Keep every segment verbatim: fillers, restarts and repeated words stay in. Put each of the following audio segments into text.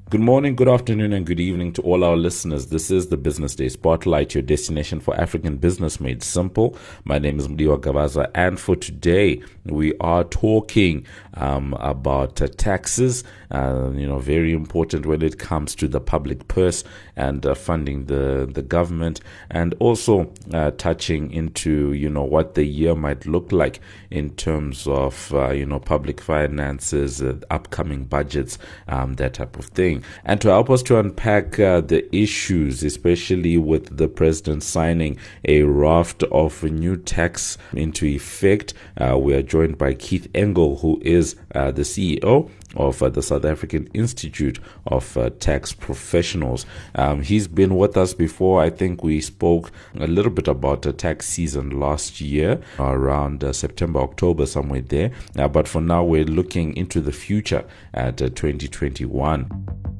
Good morning, good afternoon, and good evening to all our listeners. This is the Business Day Spotlight, your destination for African business made simple. My name is Mdiwa Gavaza, and for today, we are talking um, about uh, taxes, uh, you know, very important when it comes to the public purse and uh, funding the, the government, and also uh, touching into, you know, what the year might look like in terms of, uh, you know, public finances, uh, upcoming budgets, um, that type of thing. And to help us to unpack uh, the issues, especially with the president signing a raft of new tax into effect, uh, we are joined by Keith Engel, who is uh, the C E O of uh, the South African Institute of uh, Tax Professionals. Um, he's been with us before. I think we spoke a little bit about the tax season last year, around uh, September, October, somewhere there. Uh, but for now, we're looking into the future at uh, twenty twenty-one.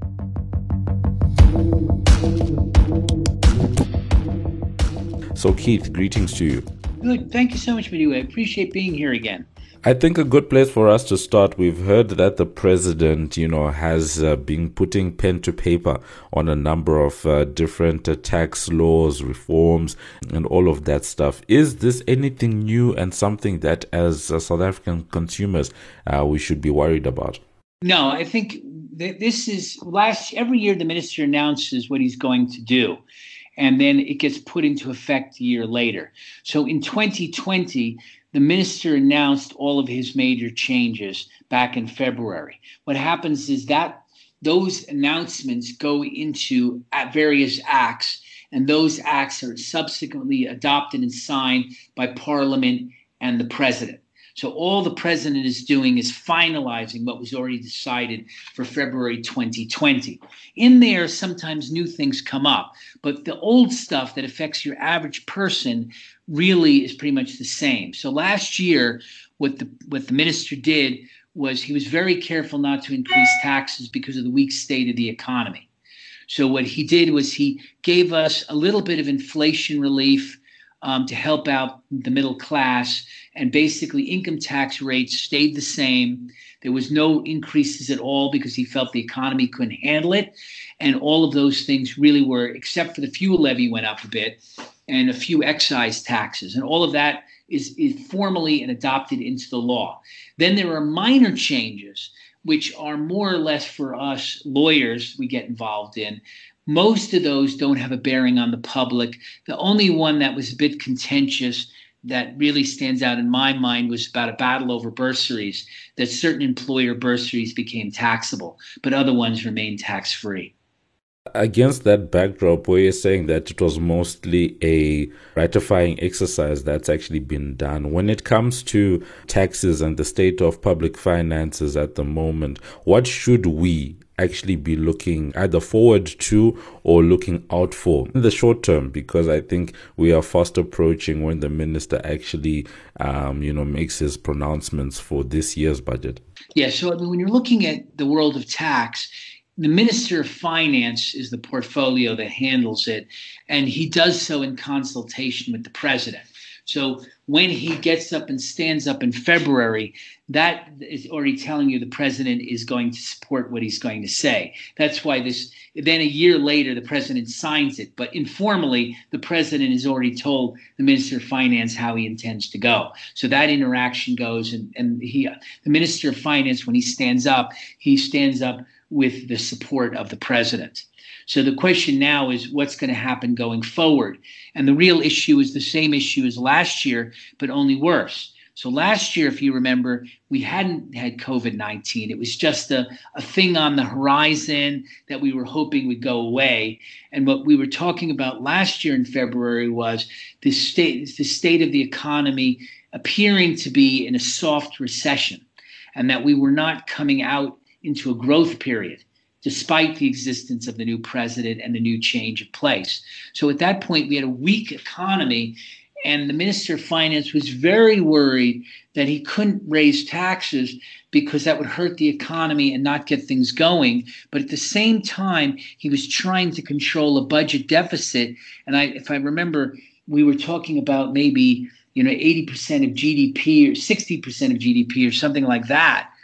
So, Keith, greetings to you. Good. Thank you so much, Madiwa. I appreciate being here again. I think a good place for us to start, we've heard that the president, you know, has uh, been putting pen to paper on a number of uh, different uh, tax laws, reforms, and all of that stuff. Is this anything new and something that as uh, South African consumers uh, we should be worried about? No, I think th- this is last every year the minister announces what he's going to do, and then it gets put into effect a year later. So in twenty twenty, the minister announced all of his major changes back in February. What happens is that those announcements go into various acts, and those acts are subsequently adopted and signed by Parliament and the president. So all the president is doing is finalizing what was already decided for February twenty twenty. In there, sometimes new things come up, but the old stuff that affects your average person really is pretty much the same. So last year, what the what the minister did was he was very careful not to increase taxes because of the weak state of the economy. So what he did was he gave us a little bit of inflation relief um, to help out the middle class, and basically income tax rates stayed the same. There was no increases at all because he felt the economy couldn't handle it. And all of those things really were, except for the fuel levy went up a bit and a few excise taxes. And all of that is, is formally and adopted into the law. Then there are minor changes, which are more or less for us lawyers we get involved in. Most of those don't have a bearing on the public. The only one that was a bit contentious that really stands out in my mind was about a battle over bursaries, that certain employer bursaries became taxable, but other ones remained tax-free. Against that backdrop, where you're saying that it was mostly a ratifying exercise that's actually been done, when it comes to taxes and the state of public finances at the moment, what should we actually be looking either forward to or looking out for in the short term? Because I think we are fast approaching when the minister actually, um, you know, makes his pronouncements for this year's budget. Yeah, so I mean, when you're looking at the world of tax, the Minister of Finance is the portfolio that handles it, and he does so in consultation with the president. So when he gets up and stands up in February, that is already telling you the president is going to support what he's going to say. That's why this, then a year later, the president signs it. But informally, the president has already told the Minister of Finance how he intends to go. So that interaction goes, and, and he, the Minister of Finance, when he stands up, he stands up with the support of the president. So the question now is what's going to happen going forward? And the real issue is the same issue as last year, but only worse. So last year, if you remember, we hadn't had COVID nineteen. It was just a, a thing on the horizon that we were hoping would go away. And what we were talking about last year in February was the state, the state of the economy appearing to be in a soft recession, and that we were not coming out into a growth period, despite the existence of the new president and the new change of place. So at that point, we had a weak economy, and the Minister of Finance was very worried that he couldn't raise taxes because that would hurt the economy and not get things going. But at the same time, he was trying to control a budget deficit. And I, if I remember, we were talking about maybe, you know, eighty percent of G D P or sixty percent of G D P or something like that.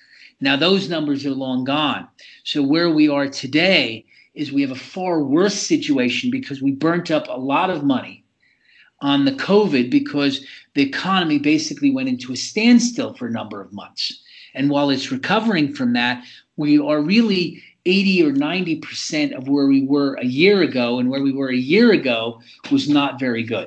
Now, those numbers are long gone. So where we are today is we have a far worse situation because we burnt up a lot of money on the COVID because the economy basically went into a standstill for a number of months. And while it's recovering from that, we are really eighty or ninety percent of where we were a year ago, and where we were a year ago was not very good.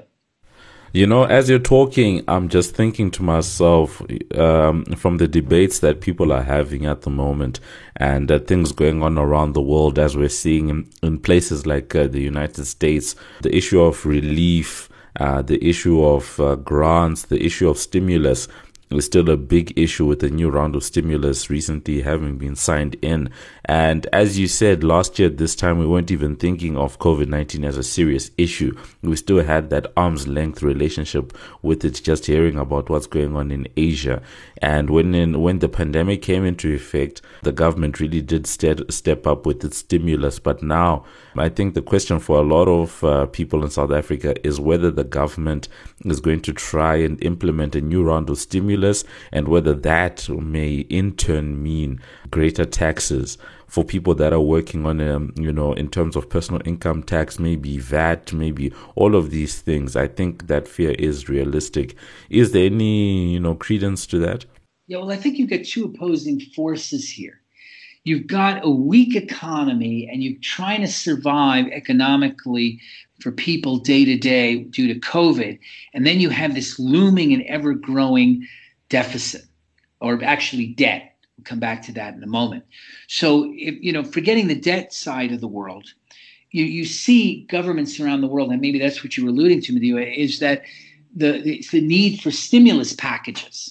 You know, as you're talking, I'm just thinking to myself um, from the debates that people are having at the moment and uh, things going on around the world, as we're seeing in, in places like uh, the United States, the issue of relief, uh, the issue of uh, grants, the issue of stimulus is still a big issue, with a new round of stimulus recently having been signed in. And as you said, last year at this time, we weren't even thinking of COVID nineteen as a serious issue. We still had that arm's length relationship with it, just hearing about what's going on in Asia. And when in, when the pandemic came into effect, the government really did step, step up with its stimulus. But now, I think the question for a lot of uh, people in South Africa is whether the government is going to try and implement a new round of stimulus, and whether that may in turn mean greater taxes for people that are working on, um, you know, in terms of personal income tax, maybe V A T, maybe all of these things. I think that fear is realistic. Is there any, you know, credence to that? Yeah, well, I think you've got two opposing forces here. You've got a weak economy, and you're trying to survive economically for people day to day due to COVID. And then you have this looming and ever growing deficit, or actually debt. We'll come back to that in a moment. So, if, you know, forgetting the debt side of the world, you, you see governments around the world, and maybe that's what you were alluding to, Medea, is that the, the, the need for stimulus packages.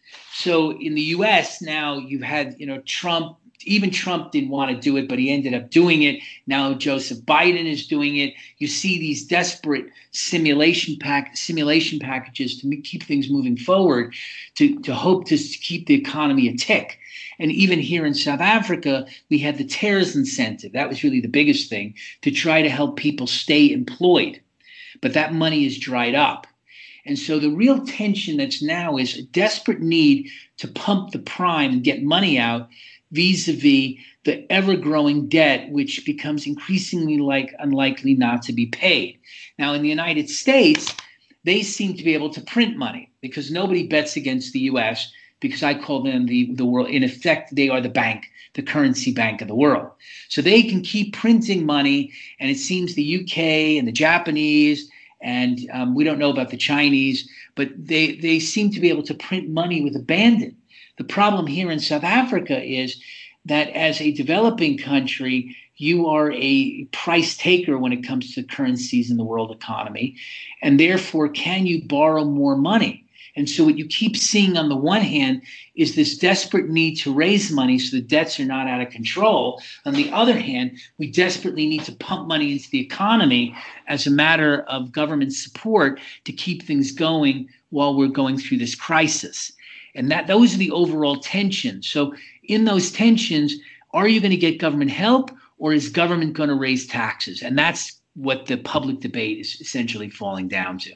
So in the U S now, you've had, you know, Trump. Even Trump didn't want to do it, but he ended up doing it. Now Joseph Biden is doing it. You see these desperate simulation pack simulation packages to keep things moving forward, to, to hope to keep the economy a tick. And even here in South Africa, we had the TERS incentive. That was really the biggest thing, to try to help people stay employed. But that money is dried up. And so the real tension that's now is a desperate need to pump the prime and get money out, vis-a-vis the ever-growing debt, which becomes increasingly like unlikely not to be paid. Now, in the United States, they seem to be able to print money because nobody bets against the U S, because I call them the, the world. In effect, they are the bank, the currency bank of the world. So they can keep printing money, and it seems the U K and the Japanese, and um, we don't know about the Chinese, but they, they seem to be able to print money with abandon. The problem here in South Africa is that as a developing country, you are a price taker when it comes to currencies in the world economy, and therefore can you borrow more money? And so what you keep seeing on the one hand is this desperate need to raise money so the debts are not out of control. On the other hand, we desperately need to pump money into the economy as a matter of government support to keep things going while we're going through this crisis. And that those are the overall tensions. So in those tensions, are you going to get government help, or is government going to raise taxes? And that's what the public debate is essentially falling down to.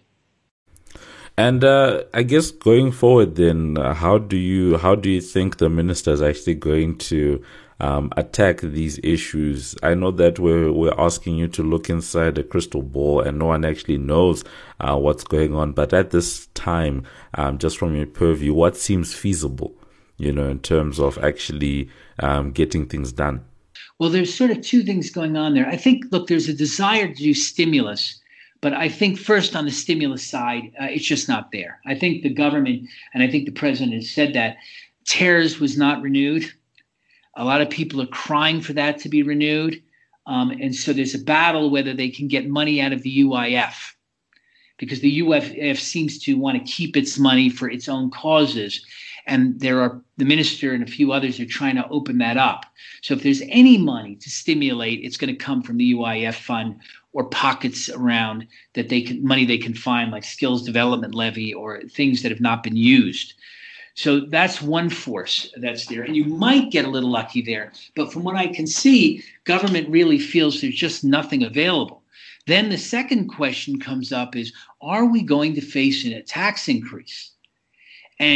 And uh, I guess going forward, then, uh, how do you how do you think the minister is actually going to um, attack these issues? I know that we're we're asking you to look inside a crystal ball, and no one actually knows uh, what's going on. But at this time, um, just from your purview, what seems feasible, you know, in terms of actually um, getting things done? Well, there's sort of two things going on there. I think, look, there's a desire to do stimulus. But I think first on the stimulus side, uh, it's just not there. I think the government, and I think the president has said that, TERS was not renewed. A lot of people are crying for that to be renewed. Um, and so there's a battle whether they can get money out of the U I F, because the U I F seems to want to keep its money for its own causes. And there are the minister and a few others are trying to open that up. So if there's any money to stimulate, it's going to come from the U I F fund or pockets around that they can money they can find, like skills development levy or things that have not been used. So that's one force that's there. And you might get a little lucky there. But from what I can see, government really feels there's just nothing available. Then the second question comes up is, are we going to face a tax increase? And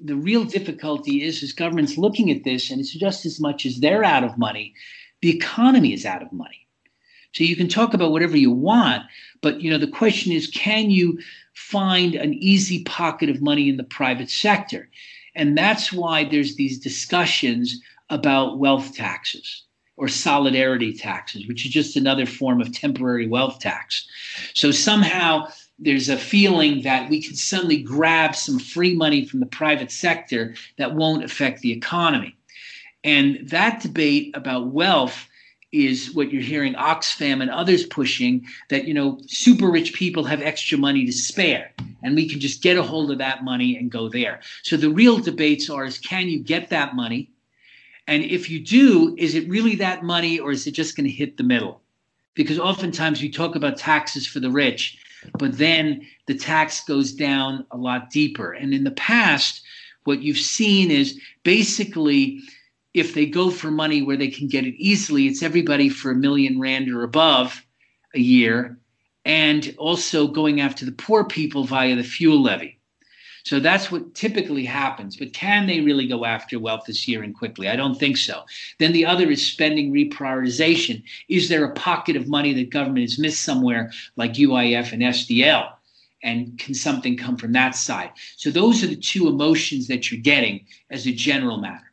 the real difficulty is, is government's looking at this, and it's just as much as they're out of money, the economy is out of money. So you can talk about whatever you want, but you know the question is, can you find an easy pocket of money in the private sector? And that's why there's these discussions about wealth taxes or solidarity taxes, which is just another form of temporary wealth tax. So somehow there's a feeling that we can suddenly grab some free money from the private sector that won't affect the economy. And that debate about wealth is what you're hearing Oxfam and others pushing, that, you know, super rich people have extra money to spare, and we can just get a hold of that money and go there. So the real debates are, is can you get that money? And if you do, is it really that money, or is it just going to hit the middle? Because oftentimes we talk about taxes for the rich, but then the tax goes down a lot deeper. And in the past, what you've seen is basically, if they go for money where they can get it easily, it's everybody for a million rand or above a year, and also going after the poor people via the fuel levy. So that's what typically happens. But can they really go after wealth this year and quickly? I don't think so. Then the other is spending reprioritization. Is there a pocket of money that government has missed somewhere, like U I F and S D L? And can something come from that side? So those are the two emotions that you're getting as a general matter.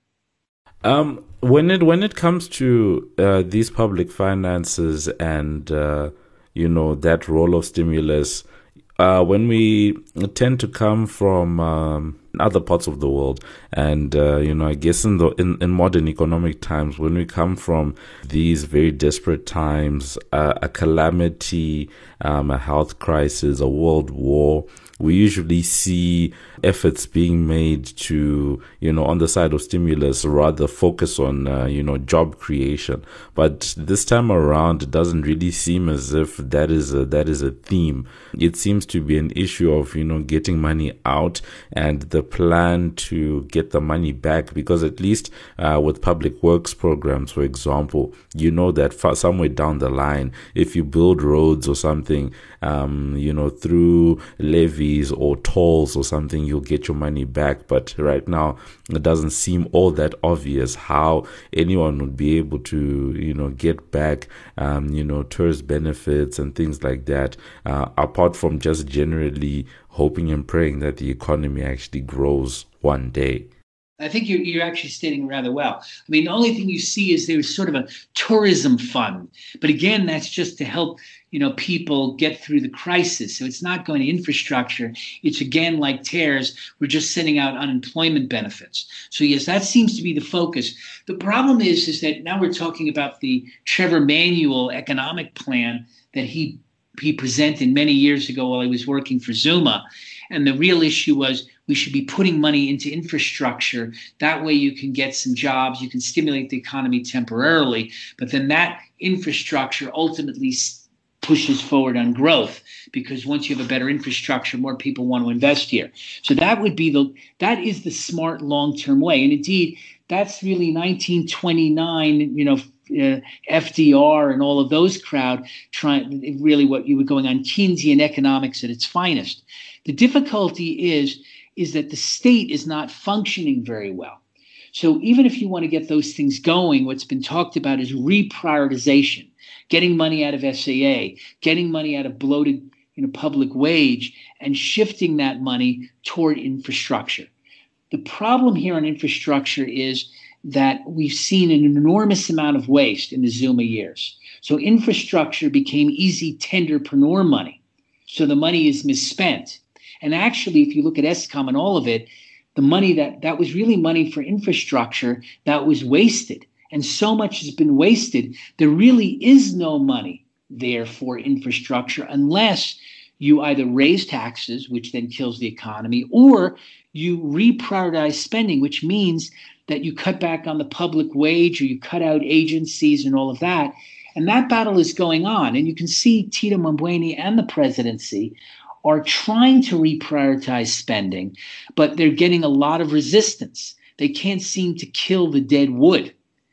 Um, when it when it comes to uh, these public finances and uh, you know that role of stimulus, uh, when we tend to come from um, other parts of the world, and uh, you know, I guess in the in, in modern economic times, when we come from these very desperate times, uh, a calamity, um, a health crisis, a world war, we usually see efforts being made to, you know, on the side of stimulus, rather focus on, uh, you know, job creation. But this time around, it doesn't really seem as if that is a, that is a theme. It seems to be an issue of, you know, getting money out and the plan to get the money back. Because at least uh, with public works programs, for example, you know that far, somewhere down the line, if you build roads or something, um, you know, through levies or tolls or something, you'll get your money back. But right now, it doesn't seem all that obvious how anyone would be able to, you know, get back, um, you know, tourist benefits and things like that, uh, apart from just generally hoping and praying that the economy actually grows one day. I think you're, you're actually stating rather well. I mean, the only thing you see is there's sort of a tourism fund. But again, that's just to help, you know, people get through the crisis. So it's not going to infrastructure. It's, again, like TARES, we're just sending out unemployment benefits. So yes, that seems to be the focus. The problem is, is that now we're talking about the Trevor Manuel economic plan that he he presented many years ago while he was working for Zuma. And the real issue was we should be putting money into infrastructure. That way you can get some jobs, you can stimulate the economy temporarily, but then that infrastructure ultimately pushes forward on growth, because once you have a better infrastructure, more people want to invest here. So that would be the, that is the smart long-term way. And indeed, that's really nineteen twenty-nine, you know, Uh, F D R and all of those crowd trying, really what you were going on, Keynesian economics at its finest. The difficulty is, is that the state is not functioning very well. So even if you want to get those things going, what's been talked about is reprioritization, getting money out of S A A, getting money out of bloated, you know, public wage, and shifting that money toward infrastructure. The problem here on infrastructure is that we've seen an enormous amount of waste in the Zuma years. So infrastructure became easy tenderpreneur money. So the money is misspent. And actually, if you look at Eskom and all of it, the money that, that was really money for infrastructure that was wasted. And so much has been wasted, there really is no money there for infrastructure unless you either raise taxes, which then kills the economy, or you reprioritize spending, which means that you cut back on the public wage or you cut out agencies and all of that. And that battle is going on. And you can see Tito Mboweni and the presidency are trying to reprioritize spending, but they're getting a lot of resistance. They can't seem to kill the dead wood.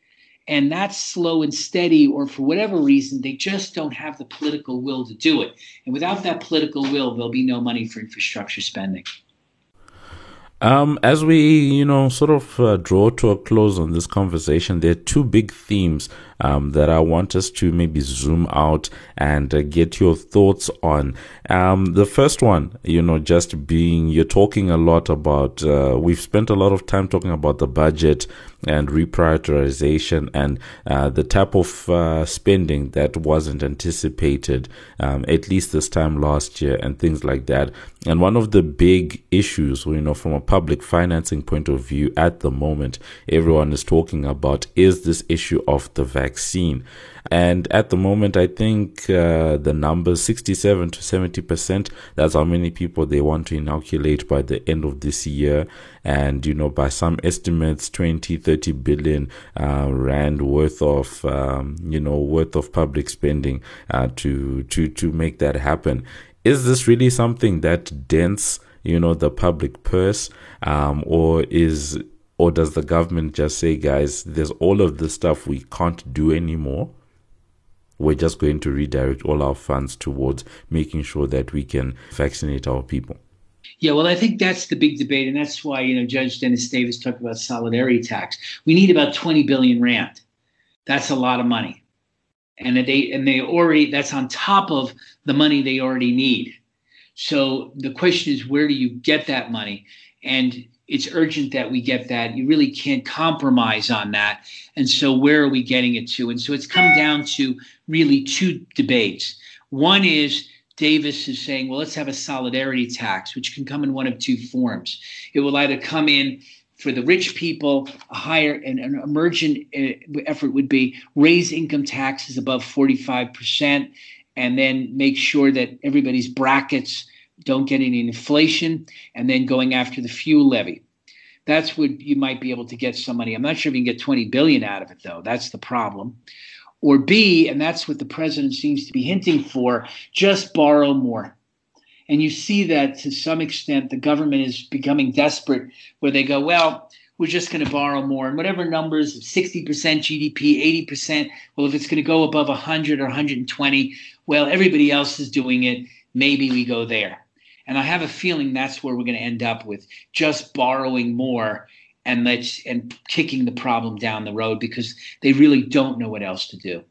And that's slow and steady, or for whatever reason, they just don't have the political will to do it. And without that political will, there'll be no money for infrastructure spending. Um, as we, you know, sort of uh, draw to a close on this conversation, there are two big themes um, that I want us to maybe zoom out and uh, get your thoughts on. Um, the first one, you know, just being, you're talking a lot about, uh, we've spent a lot of time talking about the budget and reprioritization and uh, the type of uh, spending that wasn't anticipated, um, at least this time last year, and things like that. And one of the big issues, you know, from a public financing point of view at the moment, everyone is talking about is this issue of the vaccine. And at the moment, I think uh, the numbers sixty-seven to seventy percent, that's how many people they want to inoculate by the end of this year. And, you know, by some estimates, twenty, thirty billion uh, rand worth of, um, you know, worth of public spending uh, to, to, to make that happen. Is this really something that dents, you know, the public purse, um, or is, or does the government just say, guys, there's all of this stuff we can't do anymore? We're just going to redirect all our funds towards making sure that we can vaccinate our people. Yeah, well, I think that's the big debate, and that's why, you know, Judge Dennis Davis talked about solidarity tax. We need about twenty billion rand. That's a lot of money, and they and they already that's on top of the money they already need. So the question is, where do you get that money? And it's urgent that we get that. You really can't compromise on that. And so where are we getting it to? And so it's come down to really two debates. One is Davis is saying, well, let's have a solidarity tax, which can come in one of two forms. It will either come in for the rich people, a higher and an emergent uh, effort would be raise income taxes above forty-five percent and then make sure that everybody's brackets don't get any inflation, and then going after the fuel levy. That's what you might be able to get some money. I'm not sure if you can get twenty billion out of it, though. That's the problem. Or B, and that's what the president seems to be hinting for, just borrow more. And you see that to some extent the government is becoming desperate, where they go, well, we're just going to borrow more. And whatever numbers, sixty percent G D P, eighty percent, well, if it's going to go above one hundred or one hundred twenty, well, everybody else is doing it. Maybe we go there. And I have a feeling that's where we're going to end up with, just borrowing more and let's and kicking the problem down the road, because they really don't know what else to do.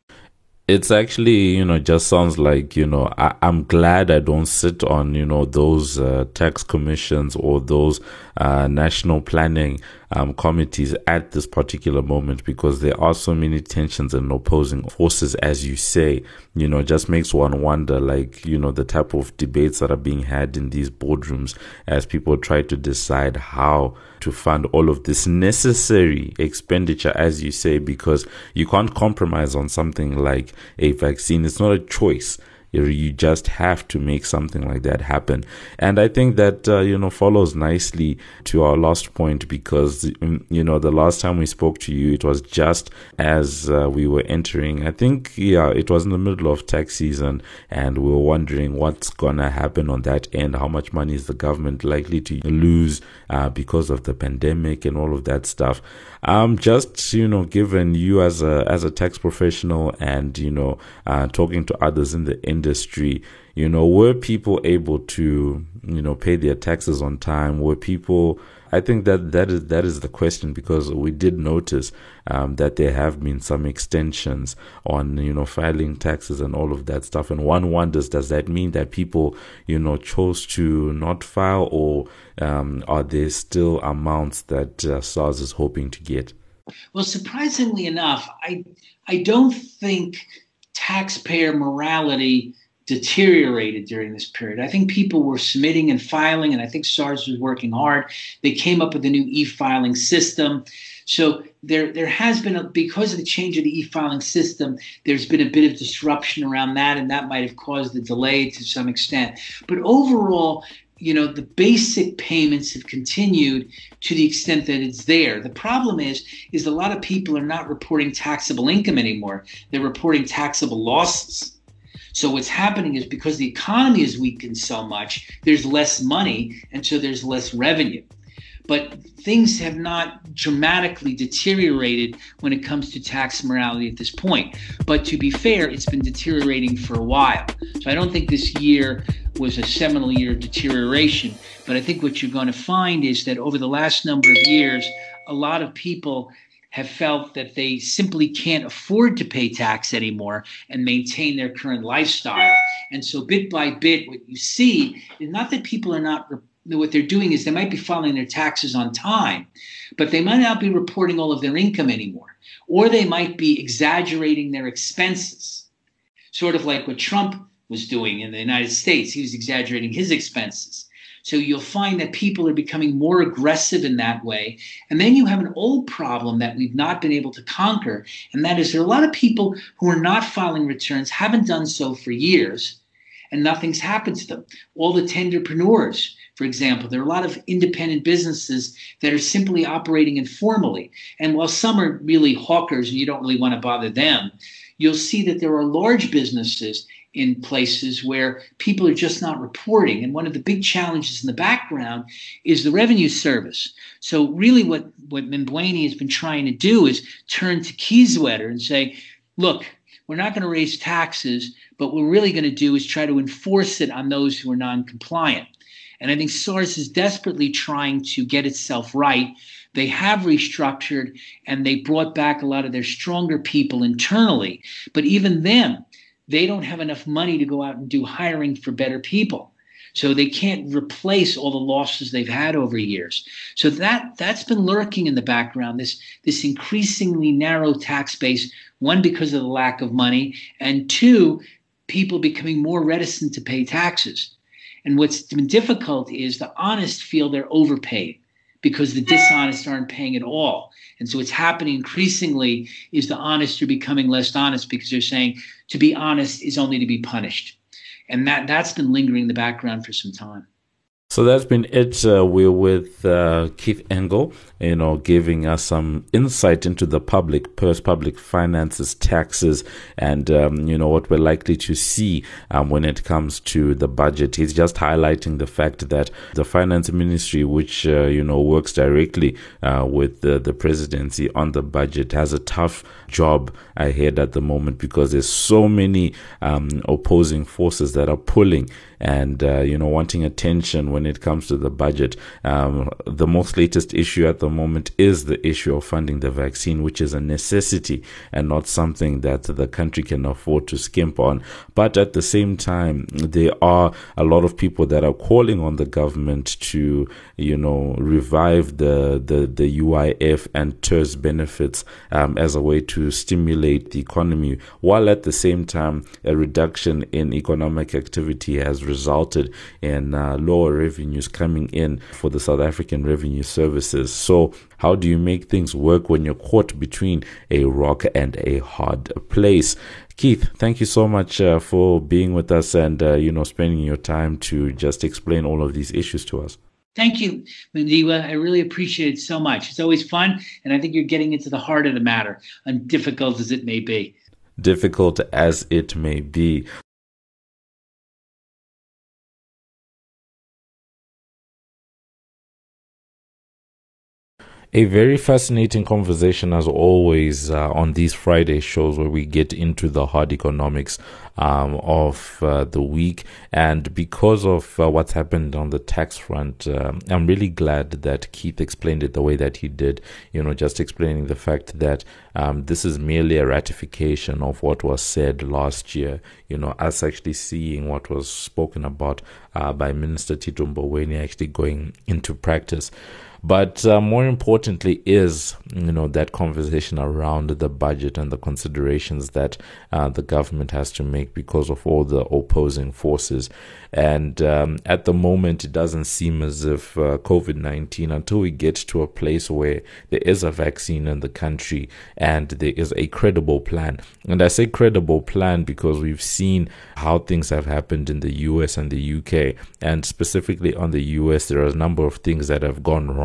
It's actually, you know, just sounds like, you know, I, I'm glad I don't sit on, you know, those uh, tax commissions or those uh, national planning um, committees at this particular moment, because there are so many tensions and opposing forces, as you say. You know, just makes one wonder, like, you know, the type of debates that are being had in these boardrooms as people try to decide how to fund all of this necessary expenditure, as you say, because you can't compromise on something like a vaccine. It's not a choice. You just have to make something like that happen. And I think that, uh, you know, follows nicely to our last point, because, you know, the last time we spoke to you, it was just as uh, we were entering, I think, yeah, it was in the middle of tax season, and we were wondering what's going to happen on that end. How much money is the government likely to lose uh, because of the pandemic and all of that stuff? Um, just, you know, given you as a, as a tax professional and, you know, uh, talking to others in the industry, you know, were people able to, you know, pay their taxes on time? Were people, I think that that is, that is the question, because we did notice, um, that there have been some extensions on, you know, filing taxes and all of that stuff. And one wonders, does that mean that people, you know, chose to not file, or, um, are there still amounts that uh, SARS is hoping to get? Well, surprisingly enough, I, I don't think taxpayer morality deteriorated during this period. I think people were submitting and filing, and I think SARS was working hard. They came up with a new e-filing system. So there, there has been, a, because of the change of the e-filing system, there's been a bit of disruption around that, and that might have caused the delay to some extent. But overall, you know, the basic payments have continued to the extent that it's there. The problem is, is a lot of people are not reporting taxable income anymore. They're reporting taxable losses. So what's happening is, because the economy has weakened so much, there's less money, and so there's less revenue. But things have not dramatically deteriorated when it comes to tax morality at this point. But to be fair, it's been deteriorating for a while. So I don't think this year was a seminal year of deterioration. But I think what you're going to find is that over the last number of years, a lot of people have felt that they simply can't afford to pay tax anymore and maintain their current lifestyle. And so bit by bit, what you see is not that people are not, what they're doing is they might be filing their taxes on time, but they might not be reporting all of their income anymore, or they might be exaggerating their expenses, sort of like what Trump was doing in the United States. He was exaggerating his expenses. So you'll find that people are becoming more aggressive in that way. And then you have an old problem that we've not been able to conquer, and that is there are a lot of people who are not filing returns, haven't done so for years, and nothing's happened to them. All the tenderpreneurs, for example, there are a lot of independent businesses that are simply operating informally. And while some are really hawkers and you don't really want to bother them, you'll see that there are large businesses in places where people are just not reporting. And one of the big challenges in the background is the revenue service. So really what, what Mbweni has been trying to do is turn to Kieswetter and say, look, we're not going to raise taxes, but what we're really going to do is try to enforce it on those who are non-compliant. And I think SARS is desperately trying to get itself right. They have restructured and they brought back a lot of their stronger people internally. But even them, they don't have enough money to go out and do hiring for better people. So they can't replace all the losses they've had over years. So that, that's been lurking in the background, this, this increasingly narrow tax base, one, because of the lack of money, and two, people becoming more reticent to pay taxes. And what's been difficult is the honest feel they're overpaid because the dishonest aren't paying at all. And so what's happening increasingly is the honest are becoming less honest because they're saying to be honest is only to be punished. And that, that's been lingering in the background for some time. So that's been it. Uh, we're with uh, Keith Engel, you know, giving us some insight into the public purse, public finances, taxes, and, um, you know, what we're likely to see um, when it comes to the budget. He's just highlighting the fact that the finance ministry, which, uh, you know, works directly uh, with the, the presidency on the budget, has a tough job ahead at the moment because there's so many um, opposing forces that are pulling and, uh, you know, wanting attention when it comes to the budget. Um, the most latest issue at the moment is the issue of funding the vaccine, which is a necessity and not something that the country can afford to skimp on. But at the same time, there are a lot of people that are calling on the government to, you know, revive the, the, the U I F and T E R S benefits um, as a way to stimulate the economy, while at the same time, a reduction in economic activity has resulted in uh, lower revenues coming in for the South African Revenue Services. So how do you make things work when you're caught between a rock and a hard place? Keith, thank you so much uh, for being with us and, uh, you know, spending your time to just explain all of these issues to us. Thank you, Mandiwa. I really appreciate it so much. It's always fun, and I think you're getting into the heart of the matter, and difficult as it may be. Difficult as it may be. A very fascinating conversation, as always, uh, on these Friday shows where we get into the hard economics um, of uh, the week. And because of uh, what's happened on the tax front, uh, I'm really glad that Keith explained it the way that he did, you know, just explaining the fact that um, this is merely a ratification of what was said last year, you know, us actually seeing what was spoken about uh, by Minister Tito Mboweni actually going into practice. But uh, more importantly is, you know, that conversation around the budget and the considerations that uh, the government has to make because of all the opposing forces. And um, at the moment, it doesn't seem as if uh, COVID nineteen, until we get to a place where there is a vaccine in the country and there is a credible plan. And I say credible plan because we've seen how things have happened in the U S and the U K. And specifically on the U S, there are a number of things that have gone wrong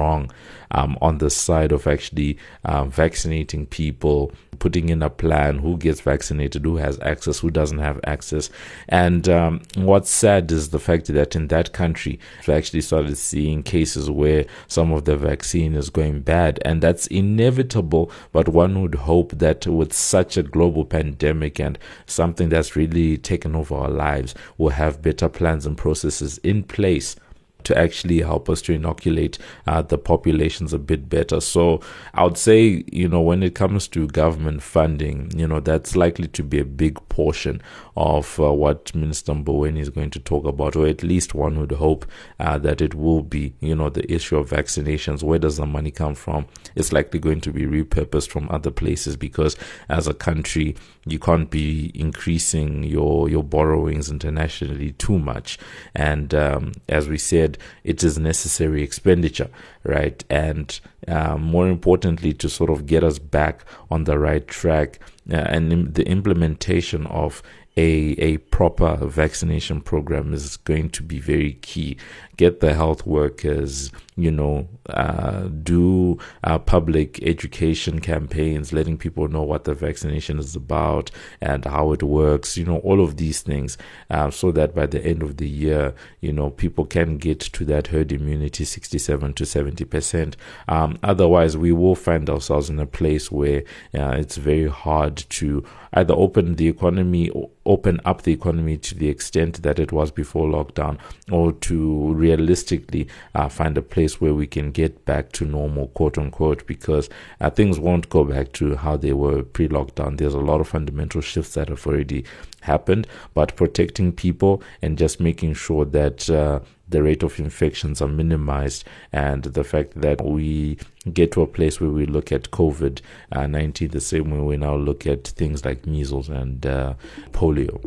wrong um, on the side of actually uh, vaccinating people, putting in a plan, who gets vaccinated, who has access, who doesn't have access. And um, what's sad is the fact that in that country, we actually started seeing cases where some of the vaccine is going bad. And that's inevitable, but one would hope that with such a global pandemic and something that's really taken over our lives, we'll have better plans and processes in place to actually help us to inoculate uh, the populations a bit better. So I would say, you know, when it comes to government funding, you know, that's likely to be a big portion of uh, what Minister Mboweni is going to talk about, or at least one would hope uh, that it will be, you know, the issue of vaccinations. Where does the money come from? It's likely going to be repurposed from other places, because as a country, you can't be increasing your, your borrowings internationally too much. And um, as we said, it is necessary expenditure, right? And uh, more importantly, to sort of get us back on the right track, uh, and im- the implementation of A, a proper vaccination program is going to be very key. Get the health workers, you know, uh, do uh, public education campaigns, letting people know what the vaccination is about and how it works, you know, all of these things, uh, so that by the end of the year, you know, people can get to that herd immunity, sixty-seven to seventy percent. Um, otherwise, we will find ourselves in a place where uh, it's very hard to either open the economy or open up the economy to the extent that it was before lockdown, or to realistically uh, find a place where we can get back to normal, quote unquote, because uh, things won't go back to how they were pre-lockdown. There's a lot of fundamental shifts that have already happened, but protecting people and just making sure that uh, the rate of infections are minimized, and the fact that we get to a place where we look at COVID nineteen the same way we now look at things like measles and uh, polio.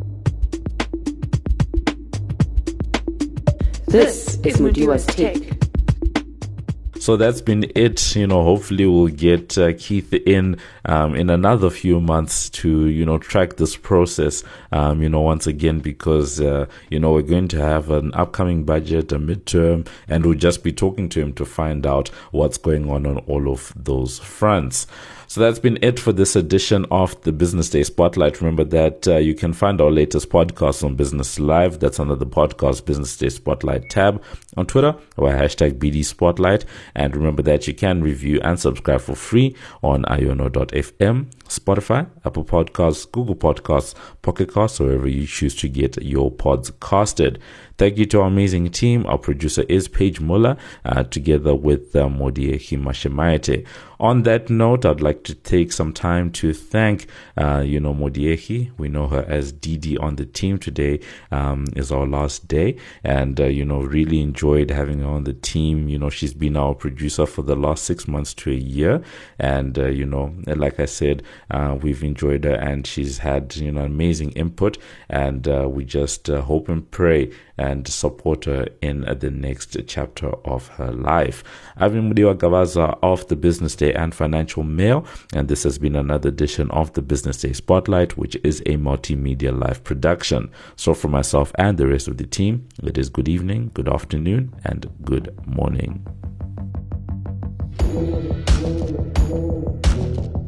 This is Mudiwa's Take. So that's been it. You know, hopefully we'll get uh, Keith in um, in another few months to, you know, track this process, um, you know, once again, because, uh, you know, we're going to have an upcoming budget, a midterm, and we'll just be talking to him to find out what's going on on all of those fronts. So that's been it for this edition of the Business Day Spotlight. Remember that uh, you can find our latest podcast on Business Live. That's under the podcast Business Day Spotlight tab on Twitter, or hashtag B D Spotlight. And remember that you can review and subscribe for free on iono dot f m, Spotify, Apple Podcasts, Google Podcasts, Pocket Casts, or wherever you choose to get your pods casted. Thank you to our amazing team. Our producer is Paige Muller, uh, together with uh, Modiehi Mashemaite. On that note, I'd like to take some time to thank, uh, you know, Modiehi. We know her as Didi on the team. Today um, is our last day, and, uh, you know, really enjoyed having her on the team. You know, she's been our producer for the last six months to a year, and, uh, you know, like I said, uh, we've enjoyed her, and she's had, you know, amazing input, and uh, we just uh, hope and pray and support her in uh, the next chapter of her life. I've been Mudiwa Gavaza of the Business Day and Financial Mail, and this has been another edition of the Business Day Spotlight, which is a multimedia live production. So for myself and the rest of the team, it is good evening, good afternoon, and good morning.